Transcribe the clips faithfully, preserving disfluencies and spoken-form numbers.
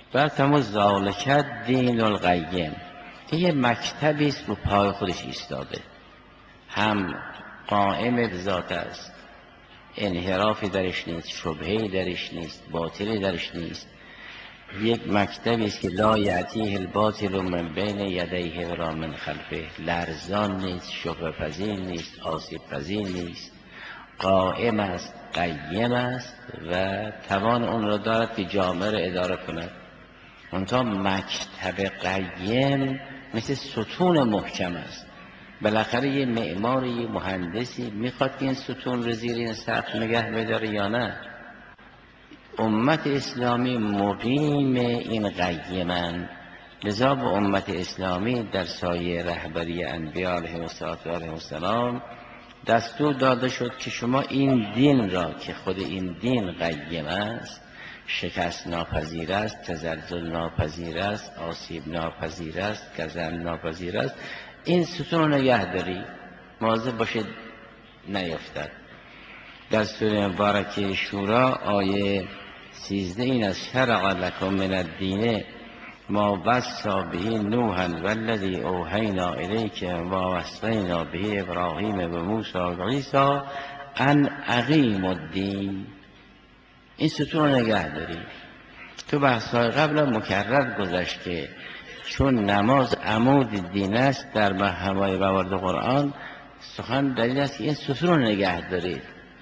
بعد فرمود ذالک الدین القیم. این یه مکتبی است رو پای خودش ایستاده، هم قائم به ذات است، انحرافی درش نیست، شبهه‌ای درش نیست، باطلی درش نیست. یک مکتبی است که لا یأتیه الباطل من بین یدیه ولا من خلفه، لرزان نیست، شبهه پذیر نیست، آسیب پذیر نیست، قائم است، قیم است و توان اون را دارد که جامعه را اداره کند. منتها مکتب قیم مثل ستون محکم است. بالاخره یه معماری، یه مهندسی میخواد که این ستون رو زیر این سقف نگه بداره یا نه؟ امت اسلامی مقیم این قیمن، لذا به امت اسلامی در سایه رهبری انبیاء علیهم السلام دستور داده شد که شما این دین را که خود این دین قیم است، شکست ناپذیر است، تزلزل ناپذیر است، آسیب ناپذیر است، گزند ناپذیر است، این ستون رو نگه داری، مواظب باشید نیفتد. در سوره مبارکه شورا آیه سیزده این از شرع لکم من الدین ما وصی به نوحا والذی اوحینا الیک و وصینا به ابراهیم و موسی و عیسی ان اقیموا الدین. این ستون رو نگه داری. تو بحث‌های قبل مکرر گذشت که چون نماز عمود دین است، در محمای موارد قرآن سخن دلیل است که این ستون رو نگه دارید.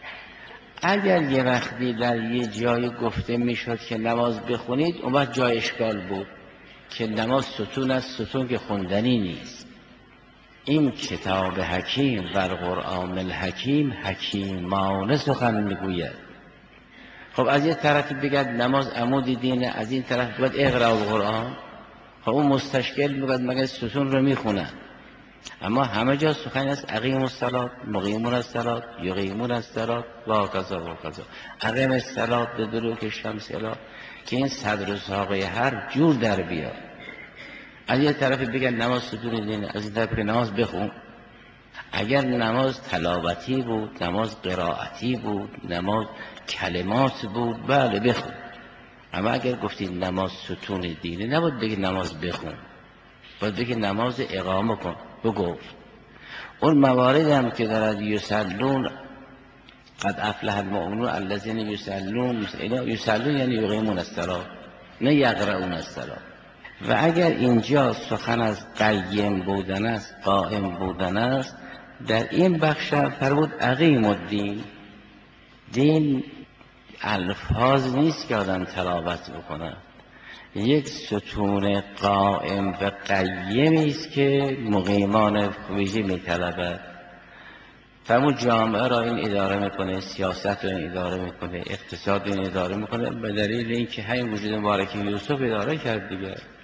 اگر یه وقتی در یه جای گفته میشد که نماز بخونید، اون وقت جای اشکال بود که نماز ستون است، ستون که خوندنی نیست. این کتاب حکیم و القرآن الحکیم حکیمانه سخن میگوید. خب از یه طرفی بگد نماز عمود دینه، از این طرف بگد اقرأ القرآن. خب اون مستشکل میگد مگه ستون رو میخونن؟ اما همه جا سخن است اقیموا الصلاة، مقیمون الصلاة، یقیمون الصلاة و کذا و کذا. اقیم الصلاة به دلوک الشمس الی، که این صدر و ساقه هر جور در بیاد. از یه طرف بگن نماز ستون دینه، از این طرف بگن نماز بخون. اگر نماز تلاوتی بود، نماز قرائتی بود، نماز کلمات بود، بله بخون. اما اگر گفتید نماز ستون دینه، نباید بگید نماز بخون، باید بگید نماز اقامه کن. بگفت اون موارد هم که دارد یسلون، قد افلح المؤمنون الذین یسلون، یسلون یعنی یقیمون الصلاة، نه یقرؤون الصلاة. و اگر اینجا سخن از قیم بودن است، قائم بودن است، در این بخش فرمود اقیموا الدین. دین الفاظ نیست که آدم تلاوت بکنه، یک ستون قائم و قیمی است که مقیمان ویژه می‌طلبد. فرمود جامعه را این اداره میکنه، سیاست را این اداره میکنه، اقتصاد این اداره میکنه، به دلیل اینکه همین وجود مبارک یوسف اداره کرد دیگه.